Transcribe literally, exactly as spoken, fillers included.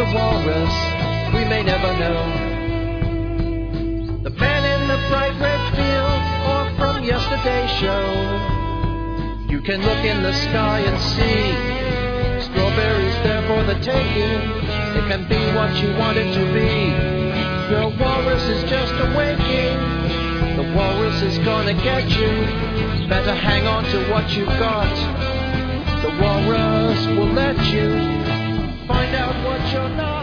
walrus, we may never know. The man in the bright red field, or from yesterday's show. You can look in the sky and see strawberries there for the taking. It can be what you want it to be. Your walrus is just awaking. The walrus is gonna get you. Better hang on to what you've got. The walrus will let you find out what you're not.